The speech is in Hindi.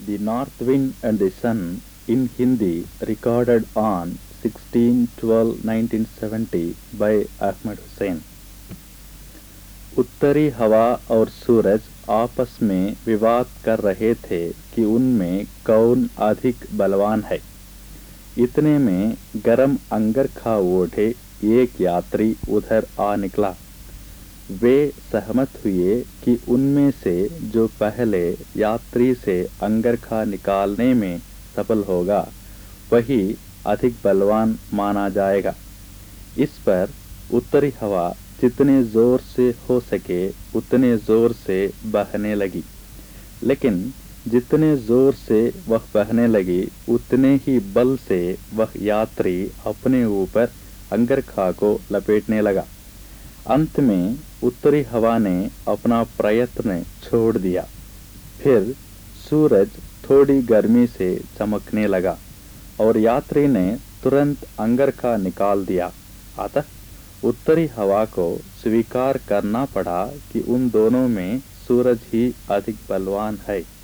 The North Wind and the Sun in Hindi, recorded on 16/12/1970 by Ahmed Hussain। उत्तरी हवा और सूरज आपस में विवाद कर रहे थे कि उनमें कौन अधिक बलवान है। इतने में गरम अंगरखा ओढ़े एक यात्री उधर आ निकला। वे सहमत हुए कि उनमें से जो पहले यात्री से अंगरखा निकालने में सफल होगा वही अधिक बलवान माना जाएगा। इस पर उत्तरी हवा जितने जोर से हो सके उतने जोर से बहने लगी, लेकिन जितने जोर से वह बहने लगी उतने ही बल से वह यात्री अपने ऊपर अंगरखा को लपेटने लगा। अंत में उत्तरी हवा ने अपना प्रयत्न छोड़ दिया। फिर सूरज थोड़ी गर्मी से चमकने लगा और यात्री ने तुरंत अंगरखा निकाल दिया। अतः उत्तरी हवा को स्वीकार करना पड़ा कि उन दोनों में सूरज ही अधिक बलवान है।